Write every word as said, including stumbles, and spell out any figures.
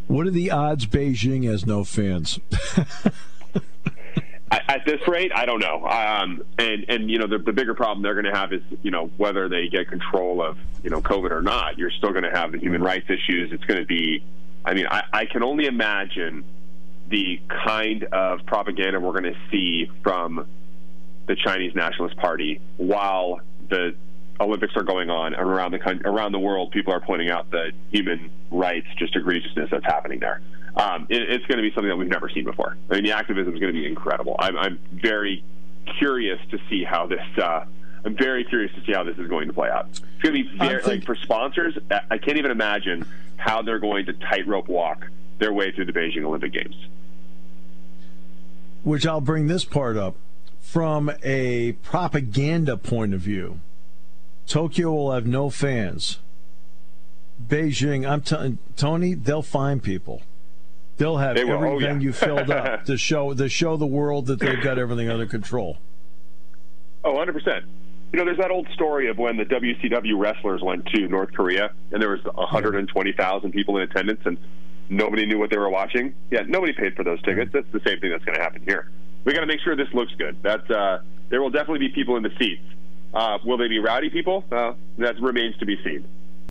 What are the odds Beijing has no fans? At this rate, I don't know. Um, and, and, you know, the, the bigger problem they're going to have is, you know, whether they get control of, you know, COVID or not, you're still going to have the human rights issues. It's going to be, I mean, I, I can only imagine the kind of propaganda we're going to see from the Chinese Nationalist Party while the Olympics are going on and around the country, around the world, people are pointing out the human rights just egregiousness that's happening there. Um, it, it's going to be something that we've never seen before. I mean, the activism is going to be incredible. I'm, I'm very curious to see how this. Uh, I'm very curious to see how this is going to play out. It's going to be very think- like for sponsors. I can't even imagine how they're going to tightrope walk their way through the Beijing Olympic Games. Which I'll bring this part up from a propaganda point of view. Tokyo will have no fans. Beijing, I'm telling Tony, they'll find people. They'll have they every oh, venue yeah. filled up to show to show the world that they've got everything under control. Oh, one hundred percent. You know, there's that old story of when the W C W wrestlers went to North Korea and there was one hundred twenty thousand people in attendance and nobody knew what they were watching. Yeah, nobody paid for those tickets. That's the same thing that's going to happen here. We got to make sure this looks good. That's uh, there will definitely be people in the seats. Uh, will they be rowdy people? Uh, that remains to be seen.